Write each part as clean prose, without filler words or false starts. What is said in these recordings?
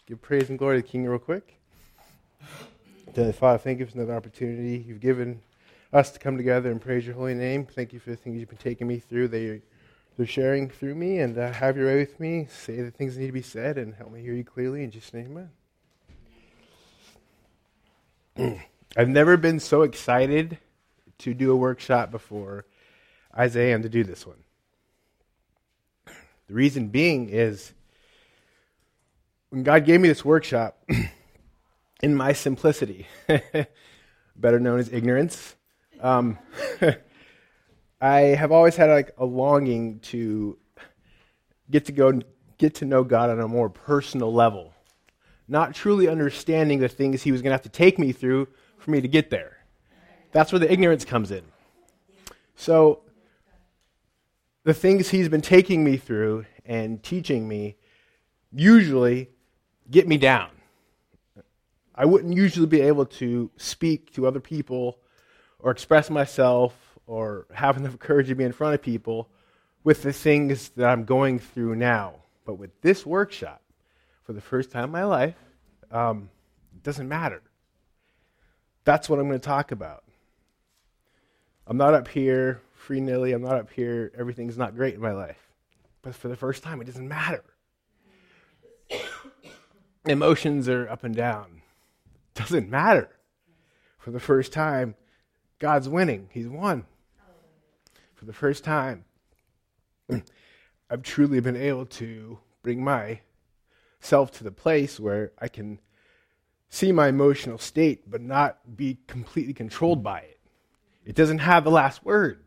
Give praise and glory to the King real quick. Father, thank you for another opportunity you've given us to come together and praise your holy name. Thank you for the things you've been taking me through, that you're sharing through me, and have your way with me. Say the things that need to be said and help me hear you clearly. In Jesus' name, amen. I've never been so excited to do a workshop before as I am to do this one. The reason being is when God gave me this workshop, in my simplicity, better known as ignorance, I have always had a longing to get to know God on a more personal level, not truly understanding the things He was going to have to take me through for me to get there. That's where the ignorance comes in. So the things He's been taking me through and teaching me usually get me down. I wouldn't usually be able to speak to other people or express myself or have enough courage to be in front of people with the things that I'm going through now. But with this workshop, for the first time in my life, it doesn't matter. That's what I'm going to talk about. I'm not up here free-nilly. I'm not up here, everything's not great in my life. But for the first time, it doesn't matter. Emotions are up and down. Doesn't matter. For the first time, God's winning. He's won. For the first time, I've truly been able to bring myself to the place where I can see my emotional state but not be completely controlled by it. It doesn't have the last word.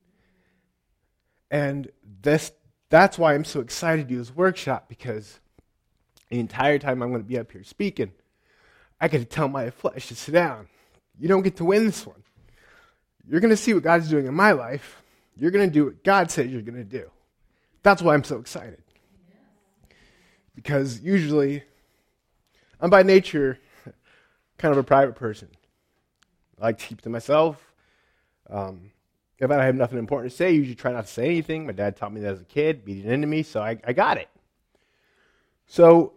And that's why I'm so excited to do this workshop, because the entire time I'm going to be up here speaking, I get to tell my flesh to sit down. You don't get to win this one. You're going to see what God's doing in my life. You're going to do what God says you're going to do. That's why I'm so excited. Because usually, I'm by nature kind of a private person. I like to keep to myself. If I have nothing important to say, I usually try not to say anything. My dad taught me that as a kid, beat it into me, so I got it. So,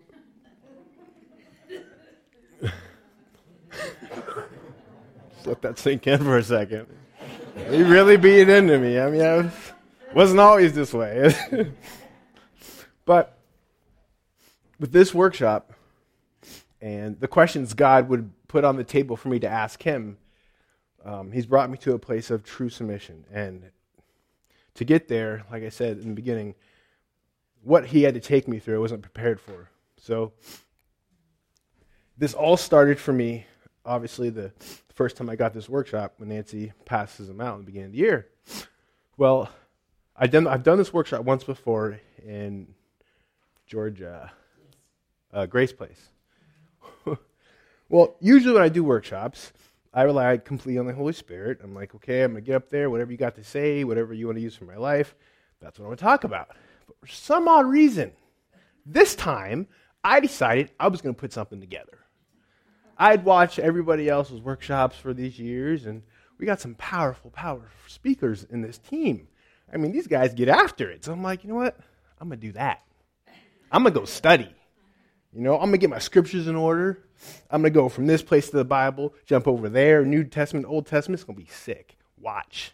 just let that sink in for a second. He really beat it into me. I mean, I wasn't always this way. But with this workshop and the questions God would put on the table for me to ask Him, He's brought me to a place of true submission. And to get there, like I said in the beginning, what He had to take me through I wasn't prepared for. So this all started for me, obviously, the first time I got this workshop when Nancy passes them out in the beginning of the year. Well, I've done this workshop once before in Georgia, Grace Place. Well, usually when I do workshops, I rely completely on the Holy Spirit. I'm like, okay, I'm going to get up there, whatever you got to say, whatever you want to use for my life, that's what I want to talk about. But for some odd reason, this time, I decided I was going to put something together. I'd watched everybody else's workshops for these years, and we got some powerful speakers in this team. I mean, these guys get after it. So I'm like, you know what? I'm going to do that. I'm going to go study. I'm going to get my scriptures in order. I'm going to go from this place to the Bible, jump over there, New Testament, Old Testament. It's going to be sick. Watch.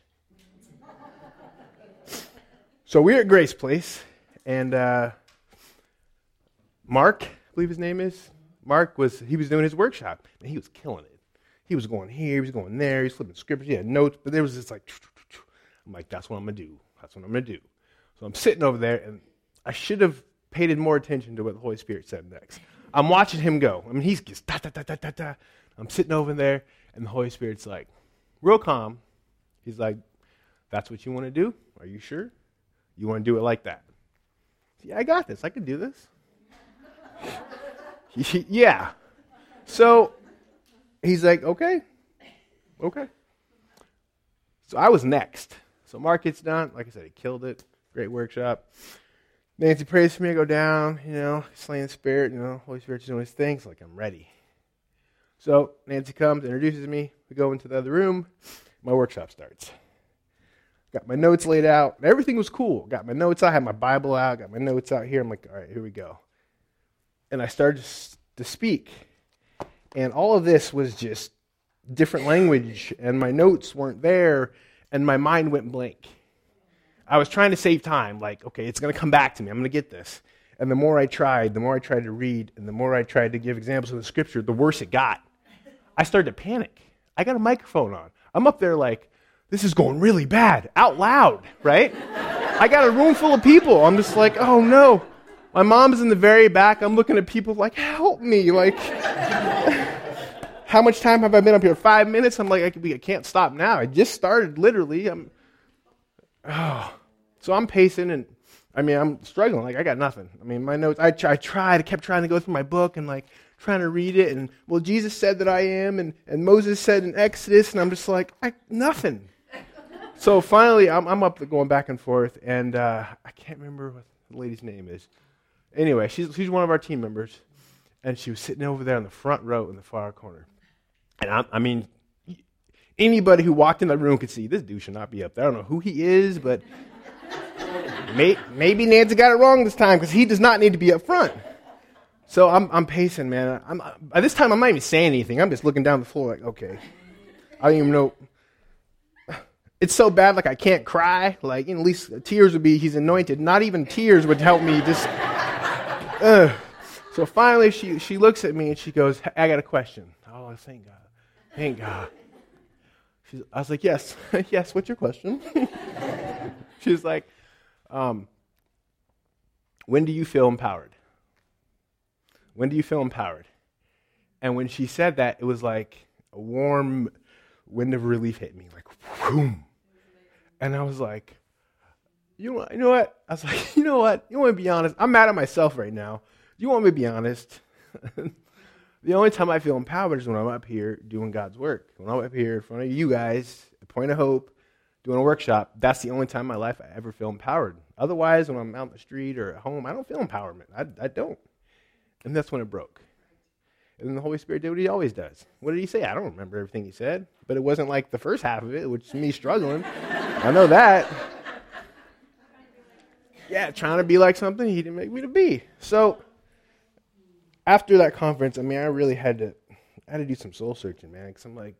So we're at Grace Place, and Mark, I believe his name is, he was doing his workshop, and he was killing it. He was going here, he was going there, he was flipping scriptures, he had notes, but there was this I'm like, that's what I'm going to do. That's what I'm going to do. So I'm sitting over there, and I should have paid more attention to what the Holy Spirit said next. I'm watching him go. I mean, he's just da-da-da-da-da-da. I'm sitting over there, and the Holy Spirit's like, real calm. He's like, that's what you want to do? Are you sure? You want to do it like that? Yeah, I got this. I can do this. Yeah. So he's like, okay. So I was next. So Mark gets done. Like I said, he killed it. Great workshop. Nancy prays for me. I go down, slaying the Spirit, Holy Spirit's doing His things. Like, I'm ready. So Nancy comes, introduces me. We go into the other room. My workshop starts. Got my notes laid out. Everything was cool. Got my notes out. I had my Bible out. Got my notes out here. I'm like, all right, here we go. And I started to speak. And all of this was just different language, and my notes weren't there, and my mind went blank. I was trying to save time, like, okay, it's going to come back to me. I'm going to get this. And the more I tried to read, and the more I tried to give examples of the scripture, the worse it got. I started to panic. I got a microphone on. I'm up there like, this is going really bad, out loud, right? I got a room full of people. I'm just like, oh no. My mom's in the very back. I'm looking at people like, help me. Like, how much time have I been up here? 5 minutes? I'm like, I can't stop now. I just started, literally. So I'm pacing, and I'm struggling. Like, I got nothing. My notes, I kept trying to go through my book and like trying to read it. And, well, Jesus said that I am, and Moses said in Exodus, and I'm just like, nothing. So finally, I'm up going back and forth, and I can't remember what the lady's name is. Anyway, she's one of our team members, and she was sitting over there in the front row in the far corner. And anybody who walked in that room could see this dude should not be up there. I don't know who he is, but maybe Nancy got it wrong this time because he does not need to be up front. So I'm pacing, man. By this time, I'm not even saying anything. I'm just looking down the floor like, okay. I don't even know. It's so bad, like I can't cry. Like, at least tears would be, he's anointed. Not even tears would help me. Just, So finally, she looks at me and she goes, I got a question. Oh, thank God. Thank God. I was like, yes. Yes, what's your question? She's like, when do you feel empowered? When do you feel empowered? And when she said that, it was like a warm wind of relief hit me, like, boom. And I was like, you know what? I was like, you know what? You want me to be honest? I'm mad at myself right now. You want me to be honest? The only time I feel empowered is when I'm up here doing God's work. When I'm up here in front of you guys, at Point of Hope, doing a workshop, that's the only time in my life I ever feel empowered. Otherwise, when I'm out in the street or at home, I don't feel empowerment. I don't. And that's when it broke. And then the Holy Spirit did what he always does. What did he say? I don't remember everything he said, but it wasn't like the first half of it, which is me struggling. I know that. Yeah, trying to be like something he didn't make me to be. So after that conference, I really had to do some soul searching, man, because I'm like,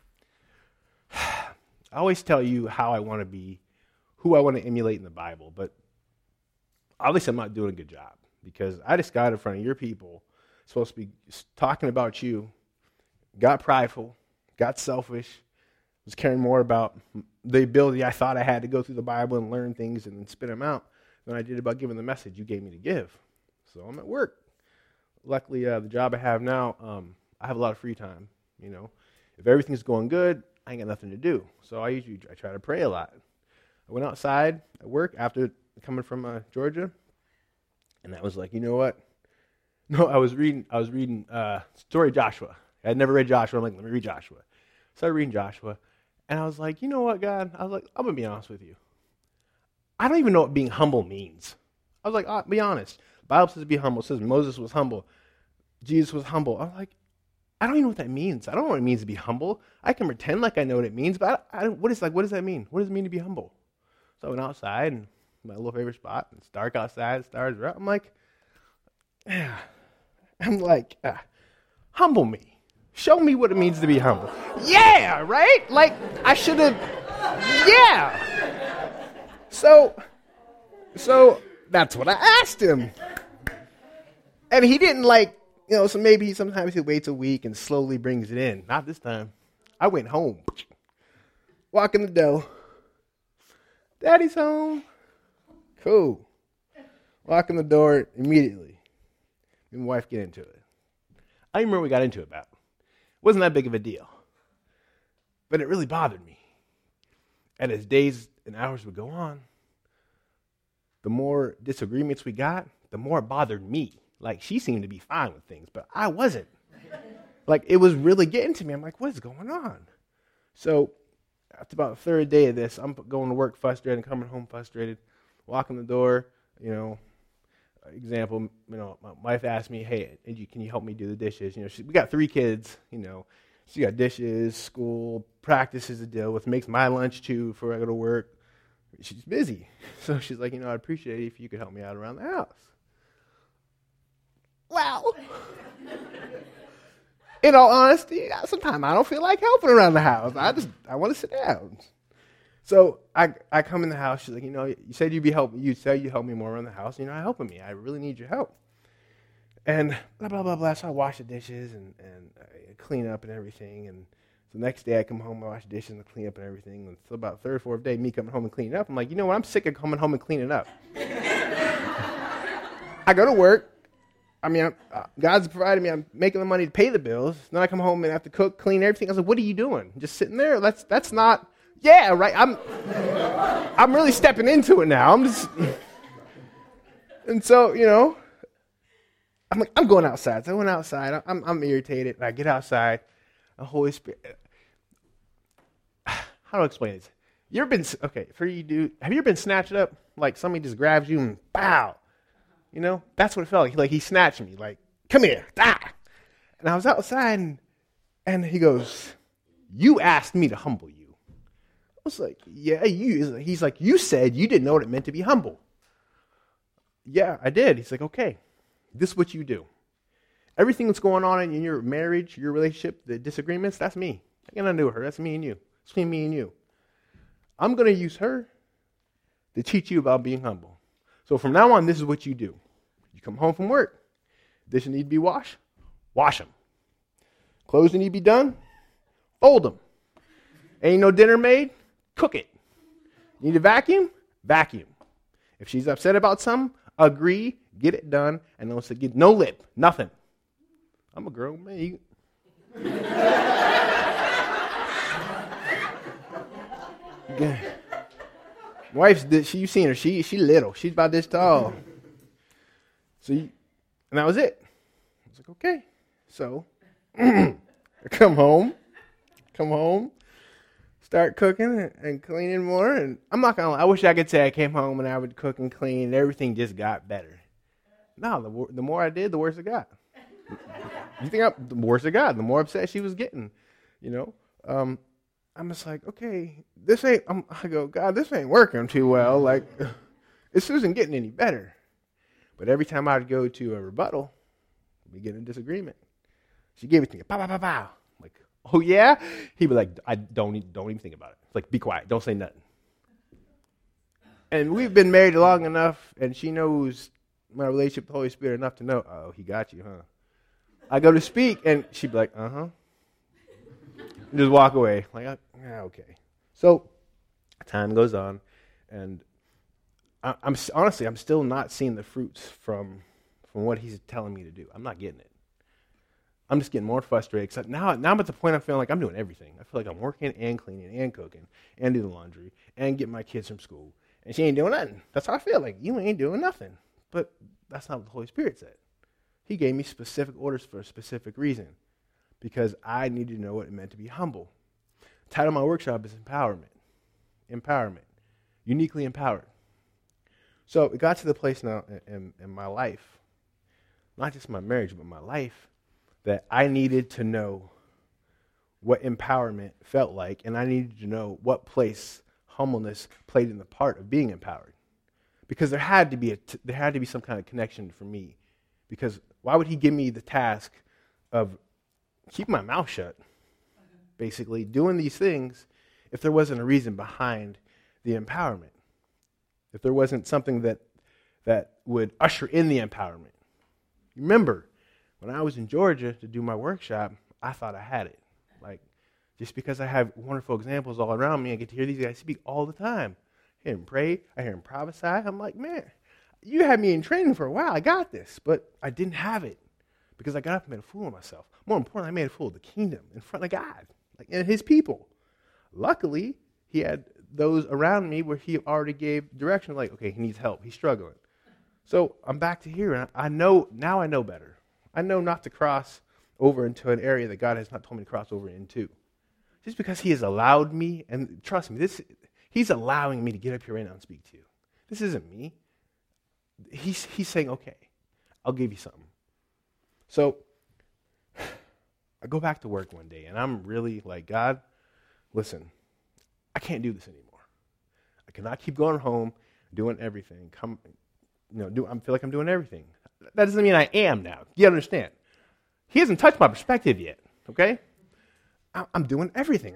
I always tell you how I want to be, who I want to emulate in the Bible, but obviously I'm not doing a good job because I just got in front of your people, supposed to be talking about you, got prideful, got selfish, was caring more about the ability I thought I had to go through the Bible and learn things and spit them out than I did about giving the message you gave me to give. So I'm at work. Luckily, the job I have now, I have a lot of free time. If everything's going good, I ain't got nothing to do. So I try to pray a lot. I went outside at work after coming from Georgia, and I was like, you know what? No, I was reading story of Joshua. I had never read Joshua. I'm like, let me read Joshua. Started reading Joshua, and I was like, you know what, God? I was like, I'm gonna be honest with you. I don't even know what being humble means. I was like, be honest. The Bible says be humble. It says Moses was humble. Jesus was humble. I'm like, I don't even know what that means. I don't know what it means to be humble. I can pretend like I know what it means, but what does that mean? What does it mean to be humble? So I went outside, and my little favorite spot, and it's dark outside, the stars are out. I'm like, humble me. Show me what it means to be humble. Yeah, right? Like, I should have, yeah. So that's what I asked him. And he didn't so maybe sometimes he waits a week and slowly brings it in. Not this time. I went home. Walk in the door. Daddy's home. Cool. Walk in the door immediately. Me and my wife get into it. I don't remember what we got into it about. It wasn't that big of a deal. But it really bothered me. And as days and hours would go on, the more disagreements we got, the more it bothered me. Like, she seemed to be fine with things, but I wasn't. Like, it was really getting to me. I'm like, what is going on? So, after about the third day of this, I'm going to work frustrated and coming home frustrated. Walking the door, example, my wife asked me, hey, Angie, can you help me do the dishes? We got 3 kids, she got dishes, school, practices to deal with, makes my lunch too before I go to work. She's busy. So she's like, I'd appreciate it if you could help me out around the house. Well, in all honesty, sometimes I don't feel like helping around the house. I want to sit down. So I come in the house. She's like, you said you'd be helping. You said you'd help me more around the house. You're not helping me. I really need your help. And blah, blah, blah, blah. So I wash the dishes and I clean up and everything. And the next day I come home, I wash the dishes and clean up and everything. And so about third or fourth day, me coming home and cleaning up, I'm like, you know what? I'm sick of coming home and cleaning up. I go to work. I mean, God's provided me. I'm making the money to pay the bills. Then I come home and have to cook, clean everything. I was like, what are you doing? Just sitting there? That's not, yeah, right. I'm really stepping into it now. And so, I'm like, I'm going outside. So I went outside. I'm irritated. And I get outside. The Holy Spirit. How do I explain this? Have you ever been snatched up? Like somebody just grabs you and pow. That's what it felt like. Like he snatched me. Like, come here. Ah. And I was outside and he goes, you asked me to humble you. I was like, yeah, you. He's like, you said you didn't know what it meant to be humble. Yeah, I did. He's like, okay. This is what you do. Everything that's going on in your marriage, your relationship, the disagreements, that's me. I got nothing to do with her. That's me and you. It's between me and you. I'm going to use her to teach you about being humble. So from now on, this is what you do. You come home from work. Dishes need to be washed. Wash them. Clothes need to be done. Fold them. Ain't no dinner made. Cook it. Need to vacuum? Vacuum. If she's upset about something, agree, get it done, and don't say, no lip, nothing. I'm a grown man. Wife's, you've seen her. She little. She's about this tall. And that was it. I was like, okay. So I come home, start cooking and cleaning more. And I'm not gonna lie, I wish I could say I came home and I would cook and clean and everything just got better. No, the more I did, the worse it got. You think the worse it got, the more upset she was getting. I'm just like, okay, I go, God, this ain't working too well. Like, this isn't getting any better. But every time I'd go to a rebuttal, we get in disagreement. She gave it to me, pow, pow, pow, pow. I'm like, oh yeah? He'd be like, I don't even think about it. It's like, be quiet, don't say nothing. And we've been married long enough, and she knows my relationship with the Holy Spirit enough to know, oh, he got you, huh? I go to speak, and she'd be like, uh-huh. And just walk away. Like, yeah, okay. So time goes on, and I'm still not seeing the fruits from what he's telling me to do. I'm not getting it. I'm just getting more frustrated. Except now I'm at the point I'm feeling like I'm doing everything. I feel like I'm working and cleaning and cooking and doing the laundry and getting my kids from school. And she ain't doing nothing. That's how I feel. Like, you ain't doing nothing. But that's not what the Holy Spirit said. He gave me specific orders for a specific reason. Because I needed to know what it meant to be humble. The title of my workshop is Empowerment. Empowerment. Uniquely empowered. So it got to the place now in my life, not just my marriage, but my life, that I needed to know what empowerment felt like, and I needed to know what place humbleness played in the part of being empowered. Because there had to be some kind of connection for me. Because why would he give me the task of keeping my mouth shut, basically, doing these things, if there wasn't a reason behind the empowerment? If there wasn't something that would usher in the empowerment. Remember, when I was in Georgia to do my workshop, I thought I had it. Like, just because I have wonderful examples all around me, I get to hear these guys speak all the time. I hear them pray, I hear them prophesy. I'm like, man, you had me in training for a while. I got this, but I didn't have it because I got up and made a fool of myself. More importantly, I made a fool of the kingdom in front of God, like, and his people. Luckily, he had those around me where he already gave direction, like, okay, he needs help. He's struggling. So I'm back to here, and I know better. I know not to cross over into an area that God has not told me to cross over into. Just because he has allowed me, and trust me, he's allowing me to get up here right now and speak to you. This isn't me. He's saying, okay, I'll give you something. So I go back to work one day, and I'm really like, God, listen, I can't do this anymore. I cannot keep going home doing everything. I feel like I'm doing everything. That doesn't mean I am now. You understand? He hasn't touched my perspective yet. okay? I'm doing everything.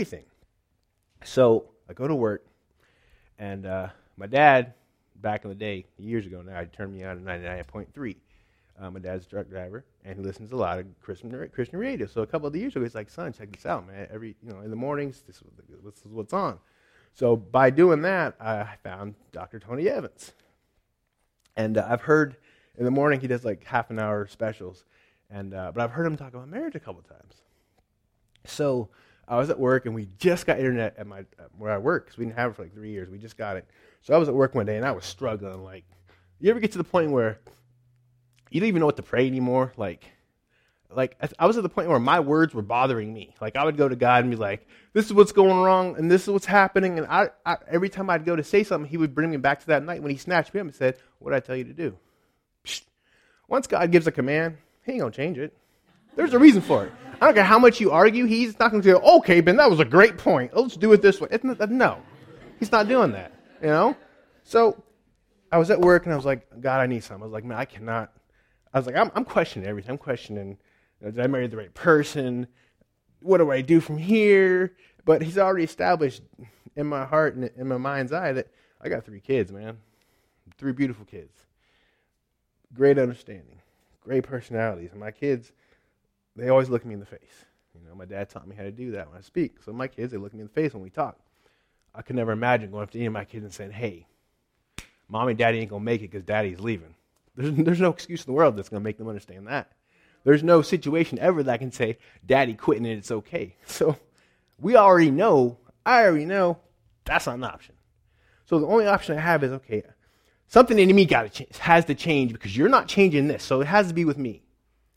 So I go to work, and my dad, back in the day, years ago now, he turned me on to 99.3. My dad's a truck driver, and he listens to a lot of Christian radio. So a couple of years ago, he's like, "Son, check this out, man. In the mornings, this is what's on." So by doing that, I found Dr. Tony Evans, and I've heard in the morning he does like half an hour specials, and but I've heard him talk about marriage a couple times. So I was at work, and we just got internet at where I work, because we didn't have it for like 3 years. We just got it. So I was at work one day, and I was struggling. Like, you ever get to the point where you don't even know what to pray anymore? Like I was at the point where my words were bothering me. Like, I would go to God and be like, "This is what's going wrong, and this is what's happening." And I every time I'd go to say something, he would bring me back to that night when he snatched me up and said, "What did I tell you to do?" Psst. Once God gives a command, he ain't going to change it. There's a reason for it. I don't care how much you argue. He's not going to go, "Okay, Ben, that was a great point. Let's do it this way." No, he's not doing that, you know? So I was at work, and I was like, "God, I need something." I was like, "Man, I cannot." I was like, I'm questioning everything. I'm questioning, did I marry the right person? What do I do from here? But he's already established in my heart and in my mind's eye that I got 3 kids, man. 3 beautiful kids. Great understanding. Great personalities. And my kids, they always look me in the face. My dad taught me how to do that when I speak. So my kids, they look me in the face when we talk. I could never imagine going up to any of my kids and saying, "Hey, Mom and Daddy ain't going to make it because Daddy's leaving." There's no excuse in the world that's going to make them understand that. There's no situation ever that I can say, "Daddy quitting and it's okay." So I already know, that's not an option. So the only option I have is, okay, something in me has to change, because you're not changing this, so it has to be with me.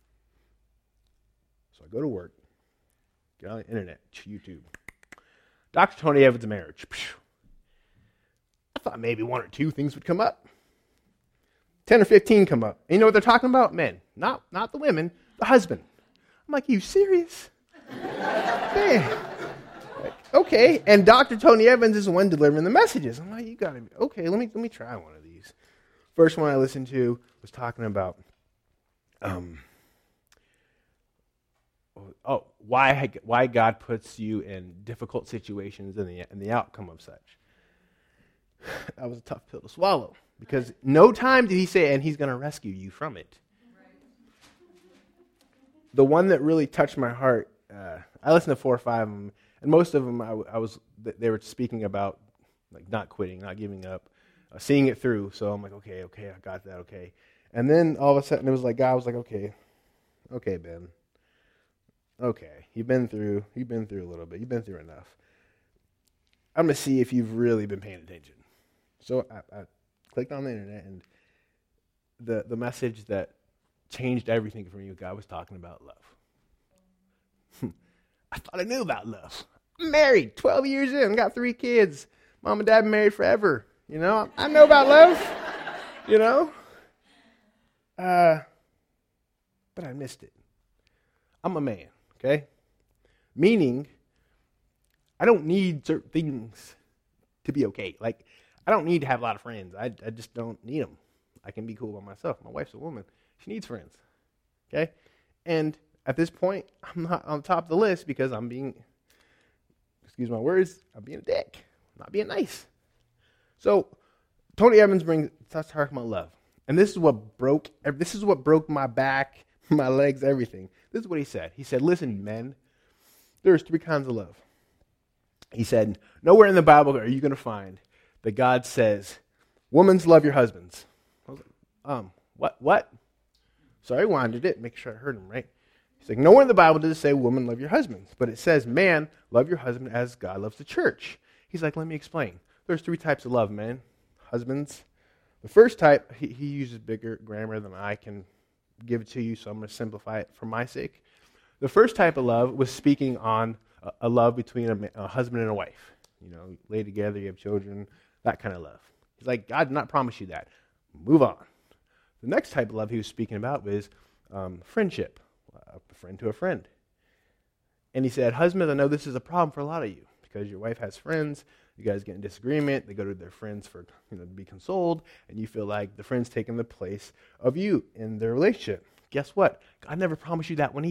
So I go to work, get on the internet, YouTube. Dr. Tony Evans' marriage. I thought maybe 1 or 2 things would come up. 10 or 15 come up. And you know what they're talking about? Men. Not the women, the husband. I'm like, "You serious?" Man. Okay. And Dr. Tony Evans is the one delivering the messages. I'm like, "You got to be okay. Let me try one of these." First one I listened to was talking about why God puts you in difficult situations and the outcome of such. That was a tough pill to swallow, because no time did he say, "And he's going to rescue you from it." The one that really touched my heart, I listened to 4 or 5 of them, and most of them they were speaking about like not quitting, not giving up, seeing it through. So I'm like, okay, I got that, okay. And then all of a sudden it was like God was like, okay, Ben, okay, you've been through a little bit, you've been through enough. I'm going to see if you've really been paying attention. So I clicked on the internet, and the message that changed everything for me, God was talking about love. I thought I knew about love. I'm married, 12 years in, got 3 kids. Mom and Dad been married forever. I know about love, but I missed it. I'm a man, okay? Meaning, I don't need certain things to be okay. Like, I don't need to have a lot of friends. I just don't need them. I can be cool by myself. My wife's a woman. She needs friends, okay? And at this point, I'm not on top of the list because I'm being, excuse my words, I'm being a dick. I'm not being nice. So Tony Evans starts talking about love. And this is what broke my back, my legs, everything. This is what he said. He said, "Listen, men, there's 3 kinds of love." He said, "Nowhere in the Bible are you going to find that God says, 'Women, love your husbands.'" I was like, what? So I rewinded it, make sure I heard him right. He's like, "Nowhere in the Bible does it say, 'Women, love your husbands.' But it says, 'Man, love your husband as God loves the church.'" He's like, "Let me explain. There's 3 types of love, man. Husbands. The first type, he uses bigger grammar than I can give it to you, so I'm going to simplify it for my sake. The first type of love was speaking on a love between a husband and a wife. Lay together, you have children, that kind of love. He's like, God did not promise you that. Move on. The next type of love he was speaking about was friendship, a friend to a friend. And he said, "Husbands, I know this is a problem for a lot of you because your wife has friends. You guys get in disagreement. They go to their friends for to be consoled, and you feel like the friend's taking the place of you in their relationship. Guess what? God never promised you that one either.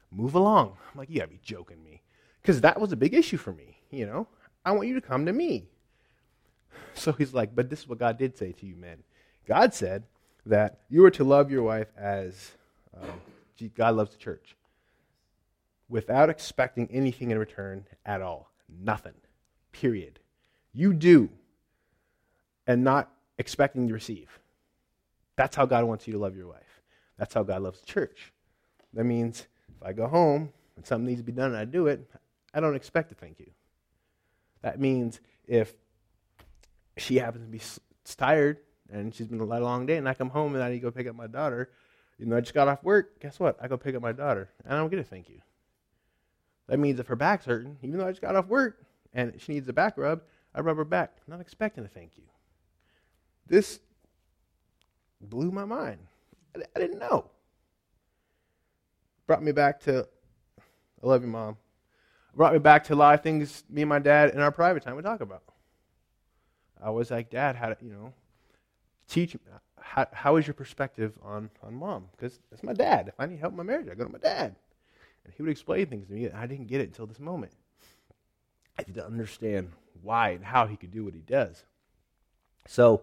Move along. I'm like, you gotta be joking me. Because that was a big issue for me, I want you to come to me. So he's like, but this is what God did say to you, men. God said that you are to love your wife as God loves the church, without expecting anything in return at all. Nothing. Period. You do, and not expecting to receive. That's how God wants you to love your wife. That's how God loves the church. That means if I go home and something needs to be done and I do it, I don't expect to thank you. That means if she happens to be tired and she's been a long day and I come home and I need to go pick up my daughter, I just got off work, guess what? I go pick up my daughter and I don't get a thank you. That means if her back's hurting, even though I just got off work and she needs a back rub, I rub her back, not expecting a thank you. This blew my mind. I didn't know. Brought me back to, I love you, Mom. Brought me back to a lot of things me and my dad in our private time would talk about. I was like, Dad, how to, teach me. How is your perspective on Mom? Because that's my dad. If I need help in my marriage, I go to my dad. And he would explain things to me, and I didn't get it until this moment. I didn't understand why and how he could do what he does. So,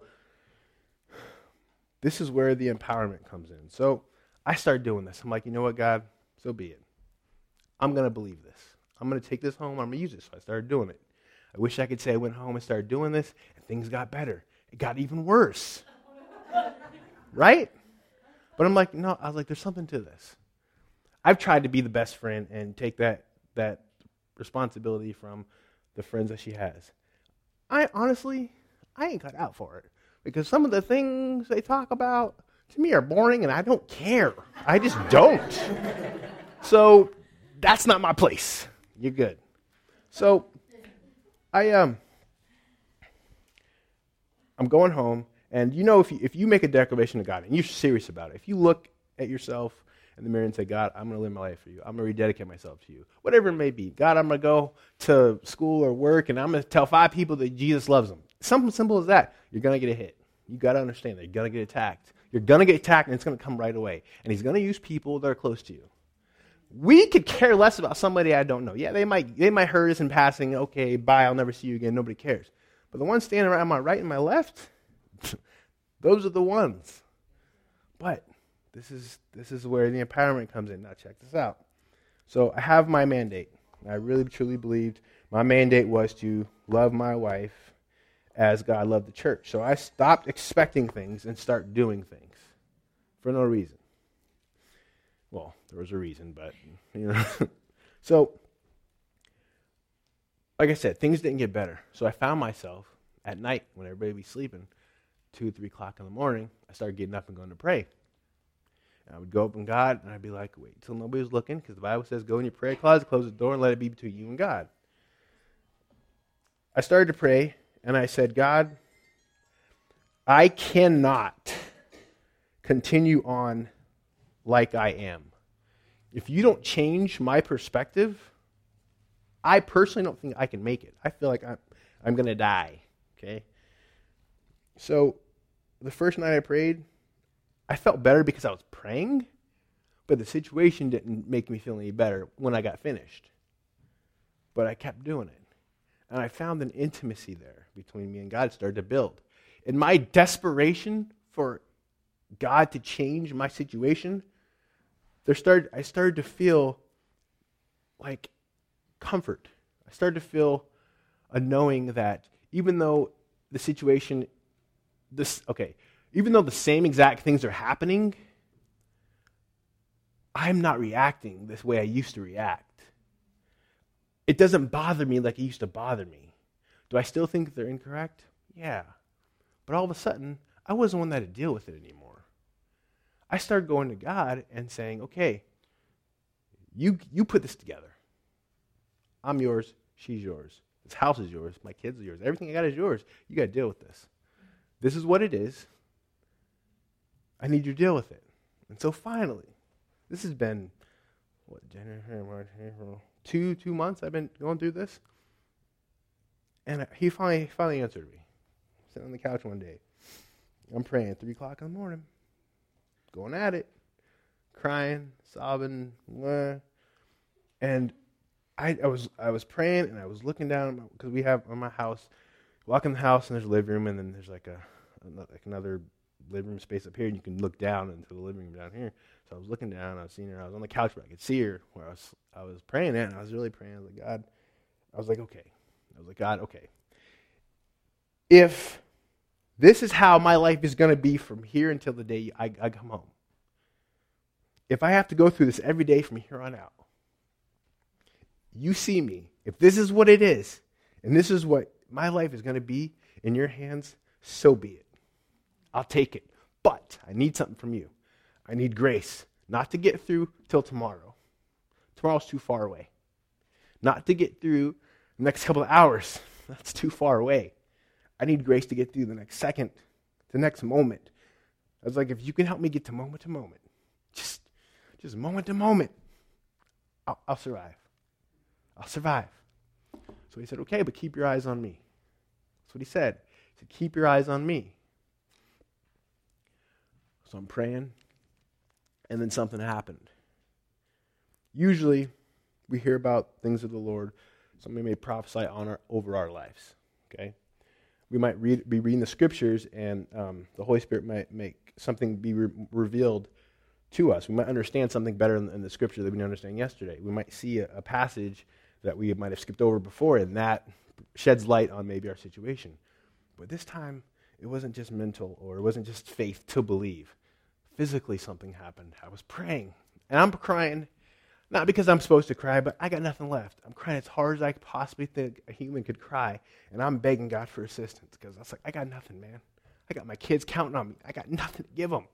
this is where the empowerment comes in. So, I started doing this. I'm like, you know what, God? So be it. I'm going to believe this. I'm going to take this home. I'm going to use it. So I started doing it. I wish I could say I went home and started doing this, and things got better. It got even worse. Right? But I'm like, no, I was like, there's something to this. I've tried to be the best friend and take that responsibility from the friends that she has. I ain't cut out for it. Because some of the things they talk about, to me, are boring, and I don't care. I just don't. So, that's not my place. You're good. So, I'm going home, and if you make a declaration to God, and you're serious about it, if you look at yourself in the mirror and say, God, I'm going to live my life for you. I'm going to rededicate myself to you. Whatever it may be. God, I'm going to go to school or work, and I'm going to tell 5 people that Jesus loves them. Something simple as that. You're going to get a hit. You got to understand that. You're going to get attacked. You're going to get attacked, and it's going to come right away. And he's going to use people that are close to you. We could care less about somebody I don't know. Yeah, they might hurt us in passing. Okay, bye, I'll never see you again. Nobody cares. But the ones standing around my right and my left, those are the ones. But this is where the empowerment comes in. Now check this out. So I have my mandate. I really truly believed my mandate was to love my wife as God loved the church. So I stopped expecting things and start doing things for no reason. Well, there was a reason, but, So, like I said, things didn't get better. So I found myself at night when everybody would be sleeping, 2, 3 o'clock in the morning, I started getting up and going to pray. And I would go up in God, and I'd be like, wait till nobody was looking, because the Bible says go in your prayer closet, close the door, and let it be between you and God. I started to pray, and I said, God, I cannot continue on like I am. If you don't change my perspective, I personally don't think I can make it. I feel like I'm going to die, okay? So the first night I prayed, I felt better because I was praying, but the situation didn't make me feel any better when I got finished. But I kept doing it. And I found an intimacy there between me and God started to build. In my desperation for God to change my situation, I started to feel like comfort. I started to feel a knowing that even though the situation, even though the same exact things are happening, I'm not reacting this way I used to react. It doesn't bother me like it used to bother me. Do I still think they're incorrect? Yeah. But all of a sudden, I wasn't one that had to deal with it anymore. I started going to God and saying, okay, you put this together. I'm yours, she's yours. This house is yours, my kids are yours. Everything I got is yours. You got to deal with this. This is what it is. I need you to deal with it. And so finally, this has been, January, March, April, 2 months I've been going through this. And he finally answered me. Sitting on the couch one day. I'm praying at 3 o'clock in the morning. Going at it. Crying, sobbing. And I was praying, and I was looking down, because we have on my house, walk in the house, and there's a living room, and then there's like another living room space up here, and you can look down into the living room down here. So I was looking down, I was seeing her, I was on the couch, but I could see her where I was praying at, and I was really praying. I was like, God, God, okay. If this is how my life is going to be from here until the day I come home, if I have to go through this every day from here on out, you see me. If this is what it is, and this is what my life is going to be in your hands, so be it. I'll take it. But I need something from you. I need grace, not to get through till tomorrow. Tomorrow's too far away. Not to get through the next couple of hours. That's too far away. I need grace to get through the next second, the next moment. I was like, if you can help me get to moment, just moment to moment, I'll survive. I'll survive. So he said, okay, but keep your eyes on me. That's what he said. He said, keep your eyes on me. So I'm praying, and then something happened. Usually, we hear about things of the Lord. Somebody may prophesy over our lives. Okay, we might be reading the scriptures, and the Holy Spirit might make something be revealed to us. We might understand something better in the scripture that we didn't understand yesterday. We might see a passage that we might have skipped over before, and that sheds light on maybe our situation. But this time, it wasn't just mental, or it wasn't just faith to believe. Physically, something happened. I was praying, and I'm crying, not because I'm supposed to cry, but I got nothing left. I'm crying as hard as I could possibly think a human could cry, and I'm begging God for assistance, because I was like, I got nothing, man. I got my kids counting on me. I got nothing to give them.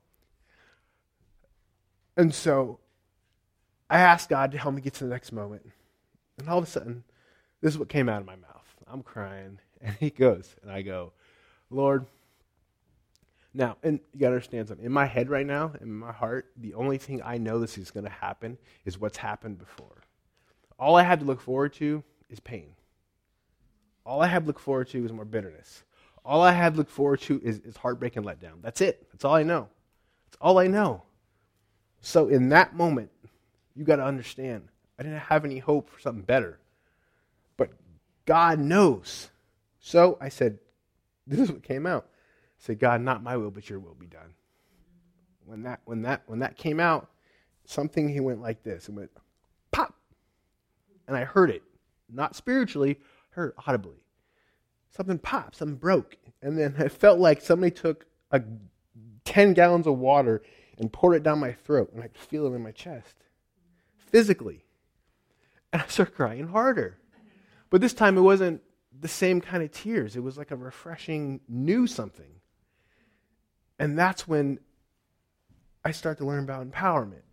And so I asked God to help me get to the next moment. And all of a sudden, this is what came out of my mouth. I'm crying, and he goes, and I go, Lord, now, and you got to understand something. In my head right now, in my heart, the only thing I know this is going to happen is what's happened before. All I have to look forward to is pain. All I have to look forward to is more bitterness. All I have to look forward to is heartbreak and letdown. That's it. That's all I know. That's all I know. So in that moment, you got to understand, I didn't have any hope for something better. But God knows. So I said, this is what came out. I said, God, not my will, but your will be done. When that came out, he went like this. It went pop. And I heard it. Not spiritually, heard audibly. Something popped, something broke. And then it felt like somebody took 10 gallons of water and poured it down my throat, and I could feel it in my chest. Physically. And I started crying harder. But this time it wasn't the same kind of tears. It was like a refreshing new something. And that's when I start to learn about empowerment.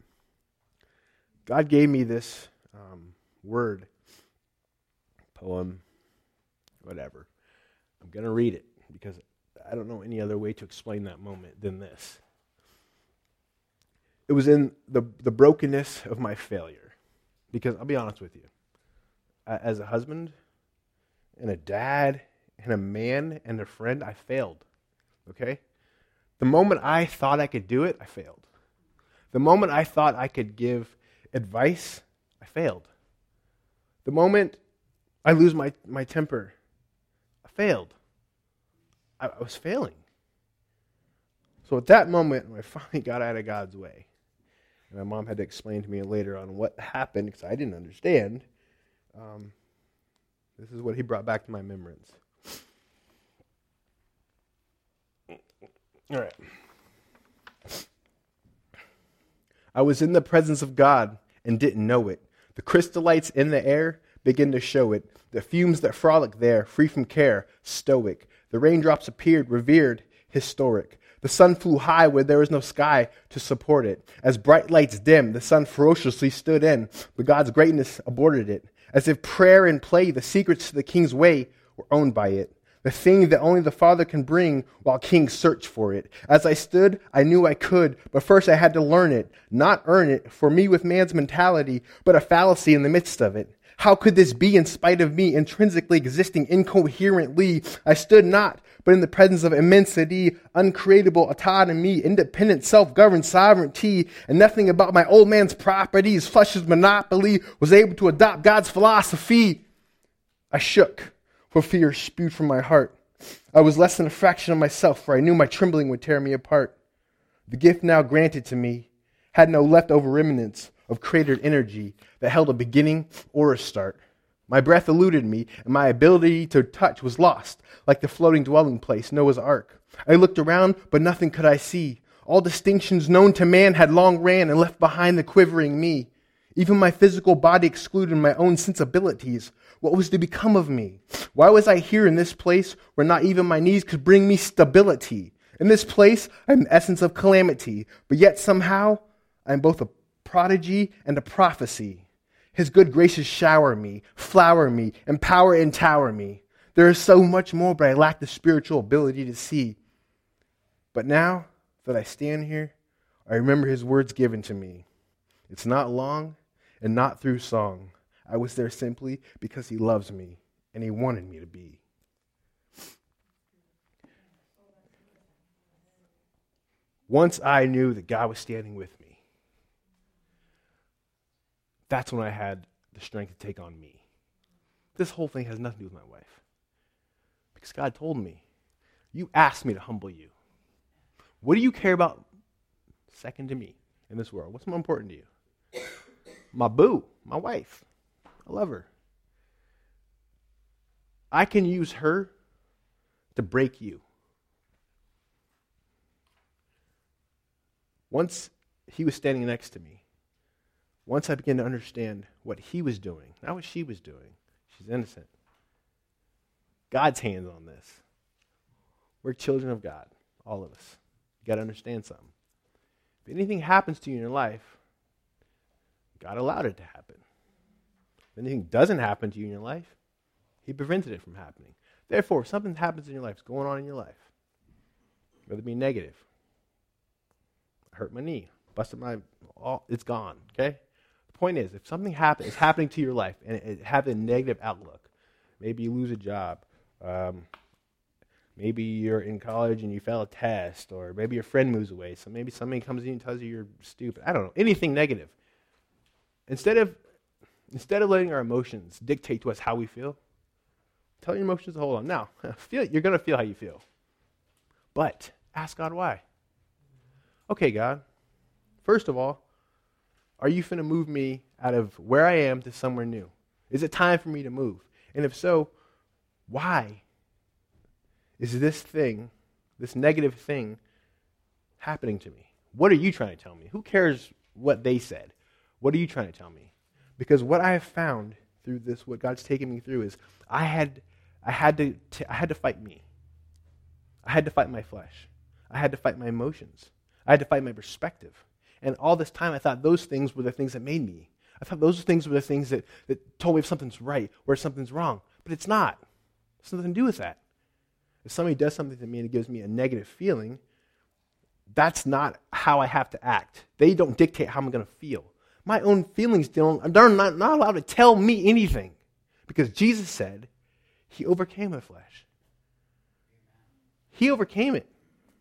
God gave me this word, poem, whatever. I'm going to read it because I don't know any other way to explain that moment than this. It was in the brokenness of my failure. Because I'll be honest with you. As a husband and a dad and a man and a friend, I failed. Okay? The moment I thought I could do it, I failed. The moment I thought I could give advice, I failed. The moment I lose my temper, I failed. I was failing. So at that moment, I finally got out of God's way. And my mom had to explain to me later on what happened because I didn't understand. This is what he brought back to my remembrance. All right. I was in the presence of God and didn't know it. The crystallites in the air begin to show it. The fumes that frolic there, free from care, stoic. The raindrops appeared, revered, historic. The sun flew high where there was no sky to support it. As bright lights dim, the sun ferociously stood in, but God's greatness aborted it. As if prayer and play, the secrets to the king's way, were owned by it. The thing that only the Father can bring while kings search for it. As I stood, I knew I could, but first I had to learn it, not earn it, for me with man's mentality, but a fallacy in the midst of it. How could this be in spite of me intrinsically existing incoherently? I stood not, but in the presence of immensity, uncreatable autonomy, independent, self-governed sovereignty, and nothing about my old man's properties, flesh's monopoly, was able to adopt God's philosophy. I shook, for fear spewed from my heart. I was less than a fraction of myself, for I knew my trembling would tear me apart. The gift now granted to me had no leftover remnants of created energy that held a beginning or a start. My breath eluded me, and my ability to touch was lost, like the floating dwelling place, Noah's Ark. I looked around, but nothing could I see. All distinctions known to man had long ran and left behind the quivering me. Even my physical body excluded my own sensibilities. What was to become of me? Why was I here in this place where not even my knees could bring me stability? In this place, I am the essence of calamity, but yet somehow I am both a prodigy and a prophecy. His good graces shower me, flower me, empower and tower me. There is so much more, but I lack the spiritual ability to see. But now that I stand here, I remember his words given to me. It's not long and not through song. I was there simply because he loves me and he wanted me to be. Once I knew that God was standing with me, that's when I had the strength to take on me. This whole thing has nothing to do with my wife. Because God told me, you asked me to humble you. What do you care about second to me in this world? What's more important to you? My boo, my wife. I love her. I can use her to break you. Once he was standing next to me, once I began to understand what he was doing, not what she was doing, she's innocent. God's hands on this. We're children of God, all of us. You got to understand something. If anything happens to you in your life, God allowed it to happen. If anything doesn't happen to you in your life, he prevented it from happening. Therefore, if something happens in your life, it's going on in your life, whether it be negative, I hurt my knee, busted it's gone, okay? The point is, if something is happening to your life and it has a negative outlook, maybe you lose a job, maybe you're in college and you fail a test, or maybe your friend moves away, so maybe somebody comes in and tells you you're stupid. I don't know, anything negative. Instead of letting our emotions dictate to us how we feel, tell your emotions to hold on. Now, you're going to feel how you feel. But ask God why. Okay, God, first of all, are you finna move me out of where I am to somewhere new? Is it time for me to move? And if so, why is this negative thing happening to me? What are you trying to tell me? Who cares what they said? What are you trying to tell me? Because what I have found through this, what God's taken me through, is I had to fight me. I had to fight my flesh. I had to fight my emotions. I had to fight my perspective. And all this time, I thought those things were the things that made me. I thought those things were the things that told me if something's right or if something's wrong. But it's not. It's nothing to do with that. If somebody does something to me and it gives me a negative feeling, that's not how I have to act. They don't dictate how I'm going to feel. My own feelings they're not allowed to tell me anything. Because Jesus said he overcame the flesh. He overcame it.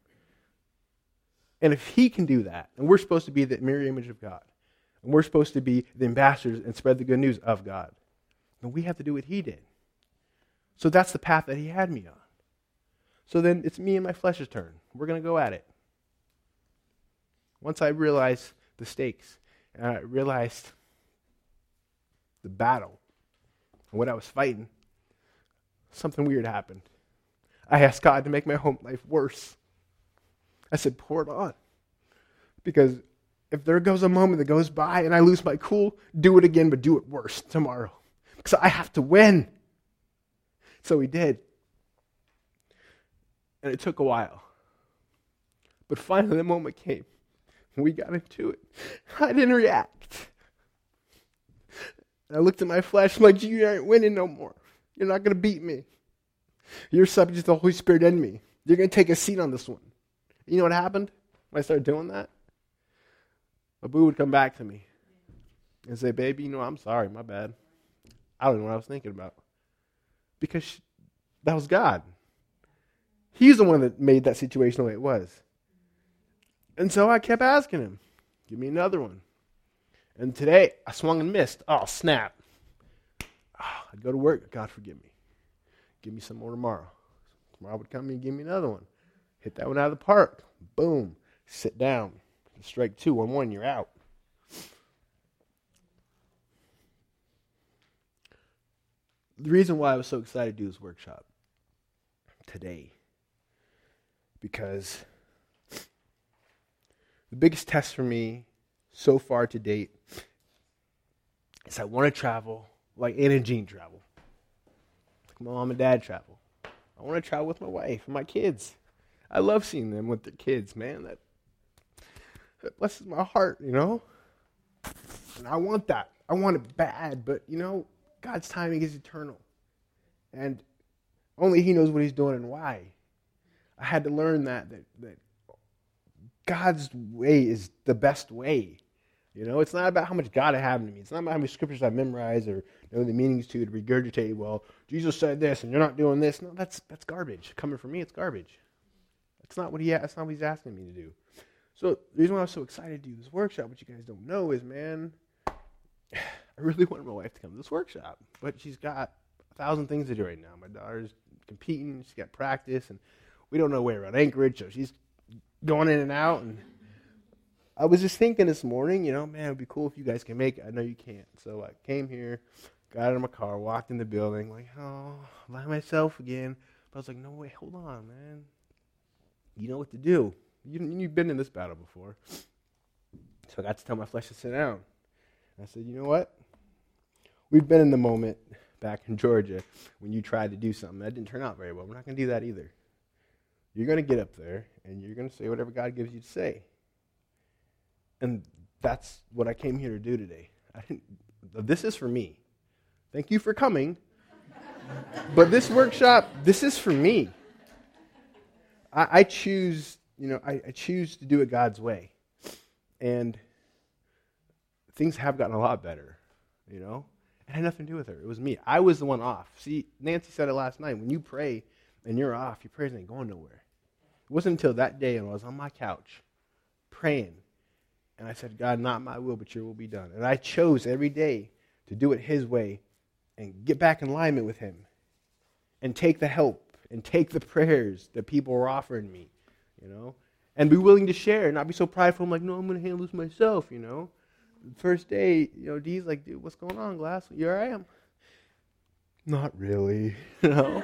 And if he can do that, and we're supposed to be the mirror image of God, and we're supposed to be the ambassadors and spread the good news of God, then we have to do what he did. So that's the path that he had me on. So then it's me and my flesh's turn. We're going to go at it. Once I realized the stakes, and I realized the battle, and what I was fighting, something weird happened. I asked God to make my home life worse. I said, pour it on. Because if there goes a moment that goes by and I lose my cool, do it again, but do it worse tomorrow. Because I have to win. So we did. And it took a while. But finally the moment came. And we got into it. I didn't react. I looked at my flesh, I'm like, you aren't winning no more. You're not going to beat me. You're subject to the Holy Spirit in me. You're going to take a seat on this one. You know what happened when I started doing that? Abu would come back to me and say, baby, I'm sorry, my bad. I don't know what I was thinking about. Because that was God. He's the one that made that situation the way it was. And so I kept asking him, give me another one. And today, I swung and missed. Oh, snap. I'd go to work. God, forgive me. Give me some more tomorrow. Tomorrow would come and give me another one. Hit that one out of the park. Boom. Sit down. Strike 2, 1-1, you're out. The reason why I was so excited to do this workshop today, because the biggest test for me so far to date is I want to travel like Anna and Jean travel. Like my mom and dad travel. I want to travel with my wife and my kids. I love seeing them with their kids, man. That blesses my heart, you know? And I want that. I want it bad, but, you know, God's timing is eternal. And only He knows what He's doing and why. I had to learn that God's way is the best way. You know, it's not about how much God I have in me. It's not about how many scriptures I memorize or know the meanings to regurgitate. Well, Jesus said this and you're not doing this. No, that's garbage. Coming from me, it's garbage. That's not what He's asking me to do. So the reason why I was so excited to do this workshop, what you guys don't know is, man, I really wanted my wife to come to this workshop. But she's got 1,000 things to do right now. My daughter's competing. She's got practice. And we don't know where around Anchorage. So she's going in and out. And I was just thinking this morning, you know, man, it would be cool if you guys can make it. I know you can't. So I came here, got out of my car, walked in the building, like, oh, by myself again. But I was like, no, wait, hold on, man. You know what to do. You've been in this battle before. So I got to tell my flesh to sit down. And I said, you know what? We've been in the moment back in Georgia when you tried to do something. That didn't turn out very well. We're not going to do that either. You're going to get up there, and you're going to say whatever God gives you to say. And that's what I came here to do today. This is for me. Thank you for coming. But this workshop, this is for me. I choose, you know, I choose to do it God's way. And things have gotten a lot better, you know. It had nothing to do with her. It was me. I was the one off. See, Nancy said it last night. When you pray and you're off, your prayers ain't going nowhere. It wasn't until that day when I was on my couch praying. And I said, God, not my will, but your will be done. And I chose every day to do it His way and get back in alignment with Him and take the help and take the prayers that people were offering me, you know, and be willing to share and not be so prideful. I'm like, no, I'm going to handle this myself, you know. The first day, you know, Dee's like, dude, what's going on, Glass? Here I am. Not really, you know.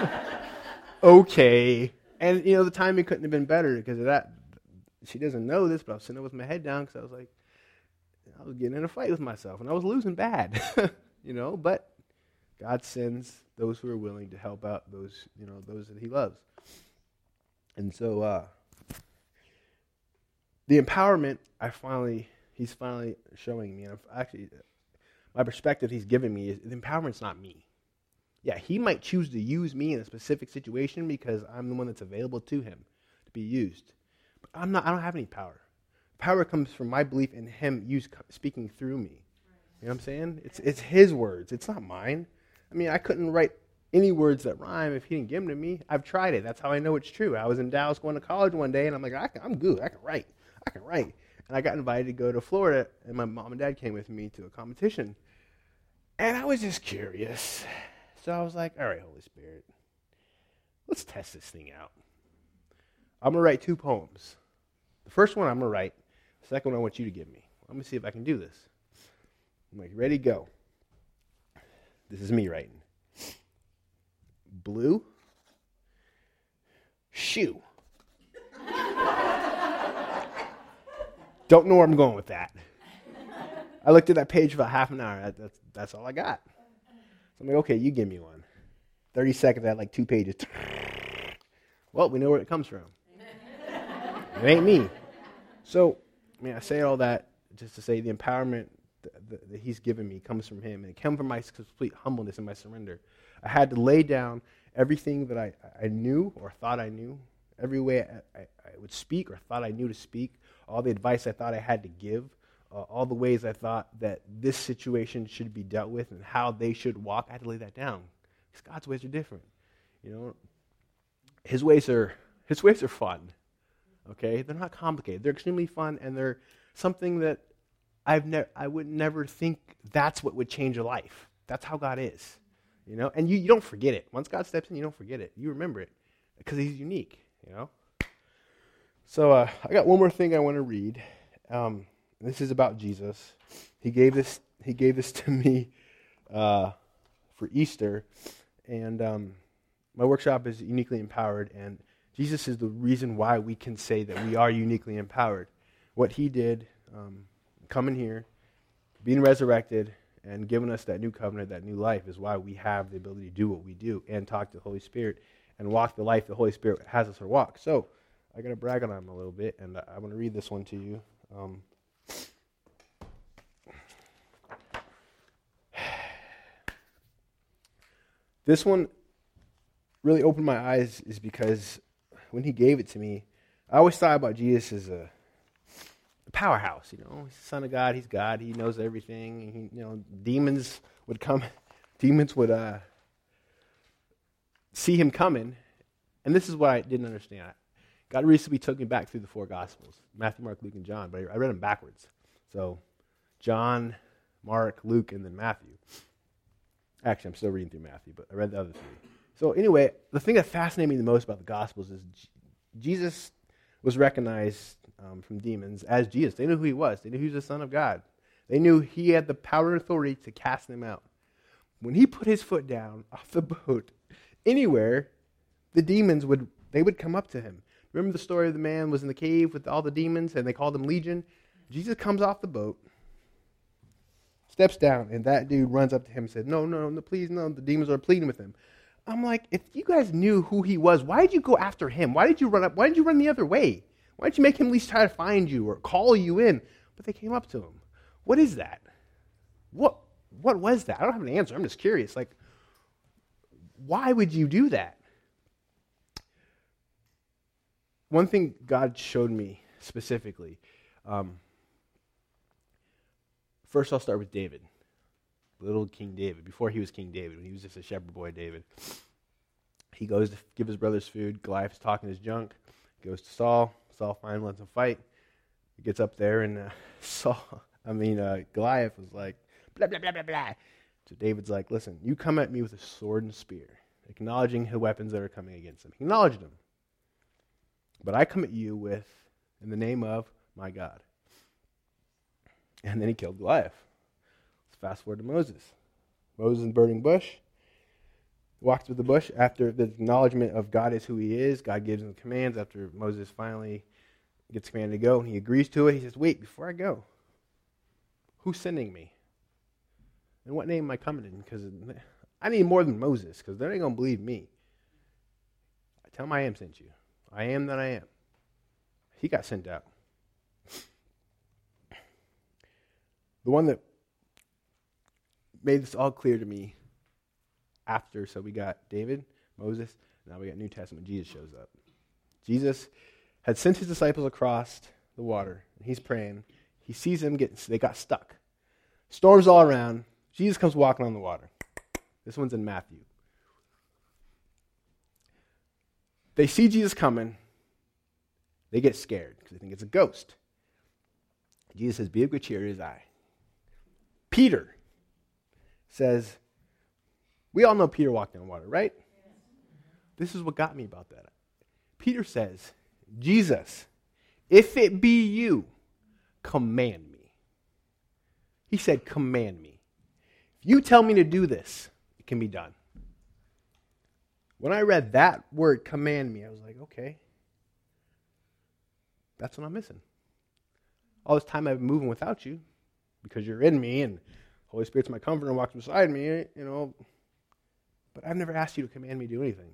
Okay. And, you know, the timing couldn't have been better because of that. She doesn't know this, but I was sitting there with my head down because I was like, I was getting in a fight with myself, and I was losing bad, you know, but God sends those who are willing to help out those, you know, those that He loves. And so the empowerment He's finally showing me, and actually my perspective He's giving me is the empowerment's not me. Yeah, He might choose to use me in a specific situation because I'm the one that's available to Him to be used. But I don't have any power. Power comes from my belief in Him speaking through me. You know what I'm saying? It's His words. It's not mine. I mean, I couldn't write any words that rhyme if He didn't give them to me. I've tried it. That's how I know it's true. I was in Dallas going to college one day, and I'm like, I'm good. I can write. And I got invited to go to Florida, and my mom and dad came with me to a competition. And I was just curious. So I was like, all right, Holy Spirit, let's test this thing out. I'm going to write 2 poems. The first one I'm going to write. The second one I want you to give me. Let me see if I can do this. I'm like, ready, go. This is me writing. Blue shoe. Don't know where I'm going with that. I looked at that page for about half an hour. That's all I got. So I'm like, okay, you give me one. 30 seconds, I had like 2 pages. Well, we know where it comes from. It ain't me. So, I mean, I say all that just to say the empowerment that He's given me comes from Him. And it comes from my complete humbleness and my surrender. I had to lay down everything that I knew or thought I knew, every way I would speak or thought I knew to speak, all the advice I thought I had to give, all the ways I thought that this situation should be dealt with and how they should walk. I had to lay that down because God's ways are different. You know, His ways are fun. Okay? They're not complicated. They're extremely fun, and they're something that I would never think that's what would change a life. That's how God is. You know? And you don't forget it. Once God steps in, you don't forget it. You remember it because he's unique, you know? So I got one more thing I want to read. This is about Jesus. He gave this to me for Easter, and my workshop is uniquely empowered, and Jesus is the reason why we can say that we are uniquely empowered. What he did, coming here, being resurrected, and giving us that new covenant, that new life, is why we have the ability to do what we do and talk to the Holy Spirit and walk the life the Holy Spirit has us to walk. So I got to brag on him a little bit, and I want to read this one to you. This one really opened my eyes is because when he gave it to me, I always thought about Jesus as a powerhouse. You know, he's the Son of God. He's God. He knows everything. Demons would come. Demons would see him coming, and this is what I didn't understand. God recently took me back through the 4 Gospels: Matthew, Mark, Luke, and John. But I read them backwards. So John, Mark, Luke, and then Matthew. Actually, I'm still reading through Matthew, but I read the other 3. So anyway, the thing that fascinated me the most about the Gospels is Jesus was recognized from demons as Jesus. They knew who he was. They knew he was the Son of God. They knew he had the power and authority to cast them out. When he put his foot down off the boat, anywhere, the demons would come up to him. Remember the story of the man was in the cave with all the demons, and they called him Legion? Jesus comes off the boat, steps down, and that dude runs up to him and said, no, please, no. The demons are pleading with him. I'm like, if you guys knew who he was, why did you go after him? Why did you run up? Why did you run the other way? Why didn't you make him at least try to find you or call you in? But they came up to him. What is that? What was that? I don't have an answer. I'm just curious. Like, why would you do that? One thing God showed me specifically, first I'll start with David, little King David. Before he was King David, when he was just a shepherd boy David, he goes to give his brothers food. Goliath is talking his junk. He goes to Saul. Saul finally lets him fight. He gets up there, and Goliath was like, blah, blah, blah, blah, blah. So David's like, listen, you come at me with a sword and spear, acknowledging the weapons that are coming against him. He acknowledged them. But I come at you in the name of my God. And then he killed Goliath. Let's fast forward to Moses. Moses in the burning bush. Walks through the bush after the acknowledgement of God is who he is. God gives him commands after Moses finally gets commanded to go, and he agrees to it. He says, wait, before I go, who's sending me? In what name am I coming in? Because I need more than Moses, because they're not going to believe me. I tell him I am sent you. I am that I am. He got sent out. The one that made this all clear to me after, so we got David, Moses, now we got New Testament. Jesus shows up. Jesus had sent his disciples across the water, and he's praying. He sees them they got stuck. Storms all around. Jesus comes walking on the water. This one's in Matthew. They see Jesus coming. They get scared because they think it's a ghost. Jesus says, be of good cheer, it is I. Peter says, we all know Peter walked on water, right? This is what got me about that. Peter says, Jesus, if it be you, command me. He said, command me. If you tell me to do this, it can be done. When I read that word, command me, I was like, okay, that's what I'm missing. All this time I've been moving without you because you're in me and the Holy Spirit's my comforter and walks beside me, but I've never asked you to command me to do anything.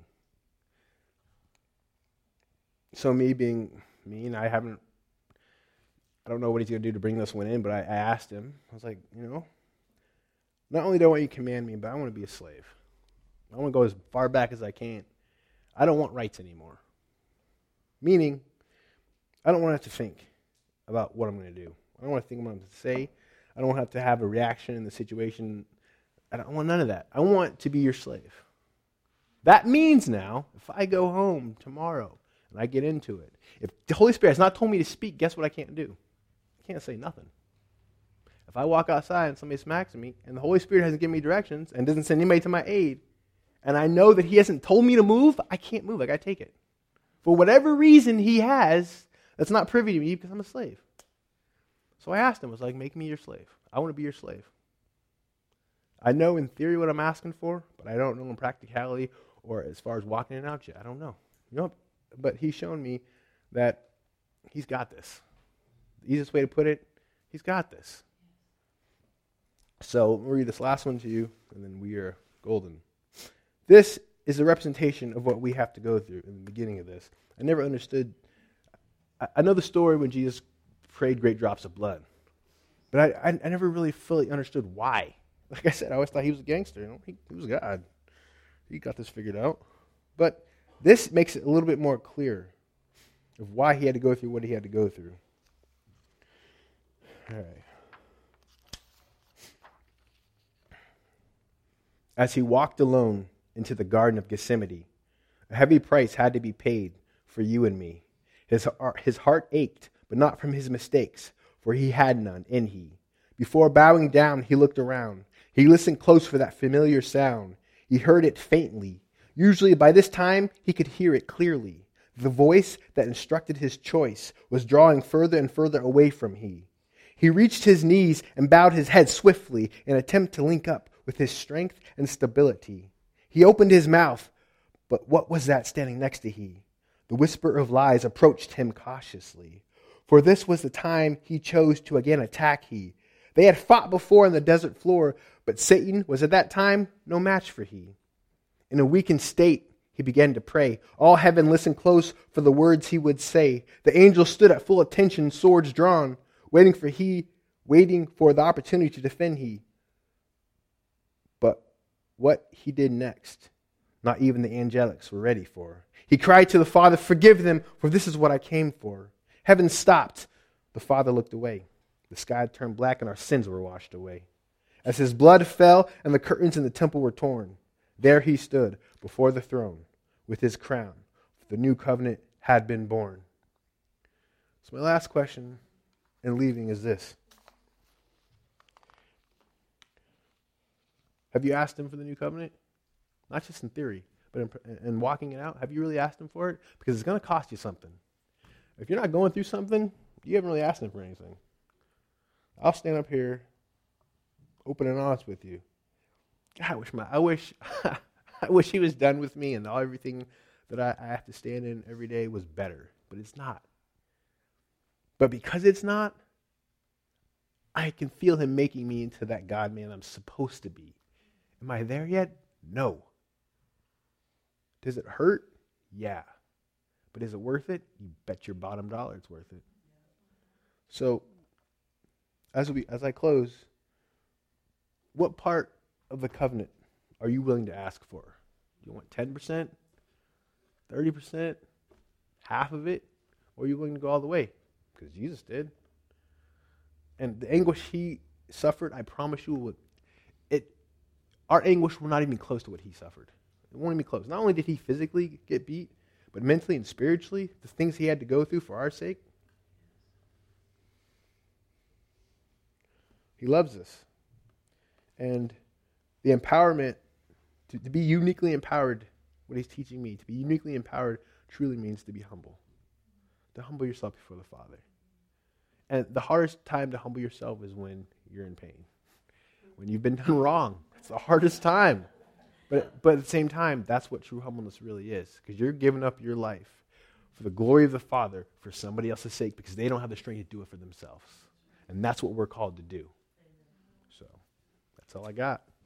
So me being mean, I don't know what he's going to do to bring this one in, but I asked him. I was like, not only do I want you to command me, but I want to be a slave. I want to go as far back as I can. I don't want rights anymore. Meaning, I don't want to have to think about what I'm going to do. I don't want to think what I'm going to say. I don't have to have a reaction in the situation. I don't want none of that. I want to be your slave. That means now, if I go home tomorrow and I get into it, if the Holy Spirit has not told me to speak, guess what I can't do? I can't say nothing. If I walk outside and somebody smacks me and the Holy Spirit hasn't given me directions and doesn't send anybody to my aid, and I know that he hasn't told me to move, I can't move. I got to take it. For whatever reason he has, that's not privy to me because I'm a slave. So I asked him, I was like, make me your slave. I want to be your slave. I know in theory what I'm asking for, but I don't know in practicality or as far as walking it out yet. I don't know. But he's shown me that he's got this. The easiest way to put it, he's got this. So we'll read this last one to you, and then we are golden. This is a representation of what we have to go through in the beginning of this. I never understood. I know the story when Jesus prayed great drops of blood, but I never really fully understood why. Like I said, I always thought he was a gangster. He was God. He got this figured out. But this makes it a little bit more clear of why he had to go through what he had to go through. All right. As he walked alone into the Garden of Gethsemane, a heavy price had to be paid for you and me. His heart ached, but not from his mistakes, for he had none in he. Before bowing down, he looked around. He listened close for that familiar sound. He heard it faintly. Usually by this time, he could hear it clearly. The voice that instructed his choice was drawing further and further away from he. He reached his knees and bowed his head swiftly in an attempt to link up with his strength and stability. He opened his mouth, but what was that standing next to he? The whisper of lies approached him cautiously. For this was the time he chose to again attack he. They had fought before on the desert floor, but Satan was at that time no match for he. In a weakened state, he began to pray. All heaven listened close for the words he would say. The angels stood at full attention, swords drawn, waiting for the opportunity to defend he. But what he did next, not even the angelics were ready for. He cried to the Father, "Forgive them, for this is what I came for." Heaven stopped. The Father looked away. The sky turned black and our sins were washed away. As his blood fell and the curtains in the temple were torn, there he stood before the throne with his crown. The new covenant had been born. So my last question in leaving is this. Have you asked him for the new covenant? Not just in theory, but in walking it out. Have you really asked him for it? Because it's going to cost you something. If you're not going through something, you haven't really asked him for anything. I'll stand up here, open and honest with you. I wish he was done with me and everything that I have to stand in every day was better. But it's not. But because it's not, I can feel him making me into that God-man I'm supposed to be. Am I there yet? No. Does it hurt? Yeah. But is it worth it? You bet your bottom dollar it's worth it. So, as I close, what part of the covenant are you willing to ask for? Do you want 10%? 30%? Half of it? Or are you willing to go all the way? Because Jesus did. And the anguish he suffered, I promise you, our anguish will not even be close to what he suffered. It won't even be close. Not only did he physically get beat, but mentally and spiritually, the things he had to go through for our sake. He loves us. And the empowerment, to be uniquely empowered, what he's teaching me, to be uniquely empowered truly means to be humble. To humble yourself before the Father. And the hardest time to humble yourself is when you're in pain. When you've been done wrong. It's the hardest time. But at the same time, that's what true humbleness really is. Because you're giving up your life for the glory of the Father for somebody else's sake because they don't have the strength to do it for themselves. And that's what we're called to do. So, that's all I got.